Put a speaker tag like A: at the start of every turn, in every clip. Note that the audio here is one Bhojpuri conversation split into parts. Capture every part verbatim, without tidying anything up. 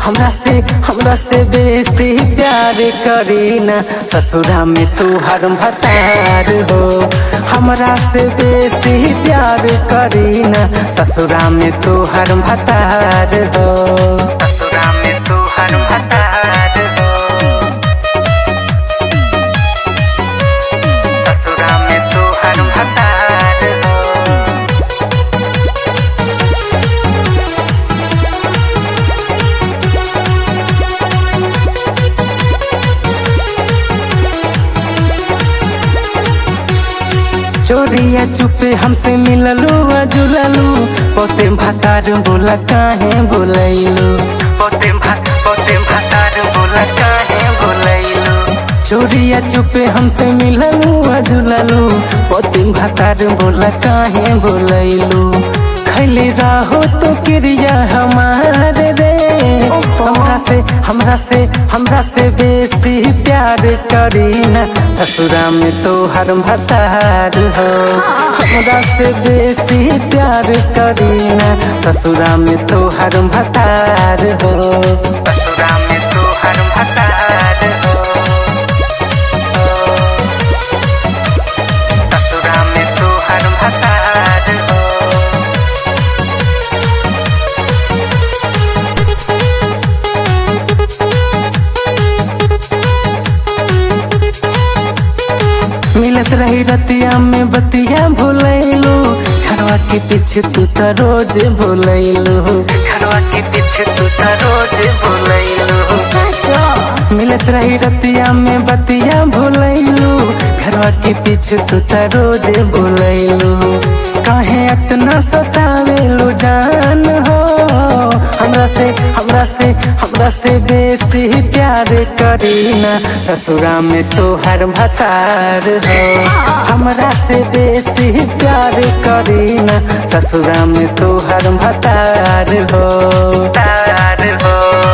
A: हमरा से हमरा से बेसी प्यार करी ना ससुरा में तोहर भतार हो। हमरा से बेसी प्यार करी ना ससुरा में तोहर भतार हो। ससुरा में तोहर भतार हो। ससुरा में तोहर भतार हो। चोरिया चुपे हमसे मिललू जुललू पोते भतार बोला काहे बोलैलू। पोते पोते भतार बोला काहे बोलैलू। चोरिया चुपे हमसे मिललू जुललू पोते भतार बोला काहे बोलैलू। खैले रहो तो क्रिया हमारे रे हमरा से हमरा से हमरा से बेसी प्यार करी ना ससुरा में तोहर भतार हो। हमरा से बेसी प्यार करी ना ससुरा में तोहर भतार हो। ससुरा में तोहर भतार हो। ससुरा में तोहर भतार हो। मिलत रही रतिया में बतिया भूलैलू घरवा के पीछे तू तो रोज भूलैलू। घरवा के पीछे तू तो रोज भूलैलू। मिलत रही रतिया में बतिया भूलैलू घरवा के पीछे तू तो रोज भूलैलू। काहे इतना सतावेलू जान हो। हमरा से हमरा से हमरा से बेसी प्यार करी ना ससुरा में तोहर भतार हो। हमरा से बेसी प्यार करी ना ससुरा में तोहर भतार हो। तार हो।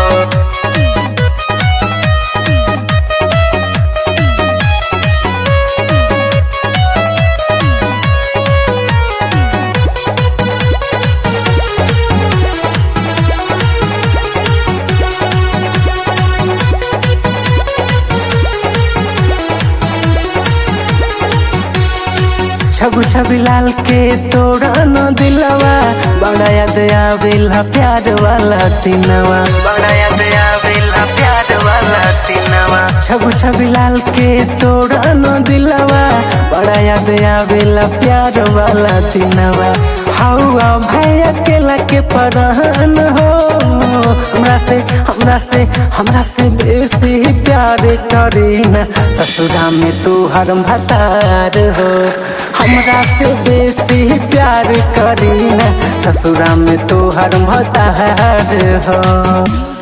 A: छबु छबी लाल के तोड़ा न दिलवा बड़ा याद आवेला प्यार वाला तीनवा। बड़ा याद आवेला प्यार वाला तीनवा। छबु छबी लाल के तोड़ा न दिलवा बड़ा याद आवेला प्यार वाला तीनवा। हौआ भाई अकेला के परहन हो। हमरा से हमरा से हमरा से बेसी प्यार करी ना ससुरा में तोहर भतार हो। हमरा से बेसी प्यार करी ना ससुरा में तोहर भतार हो।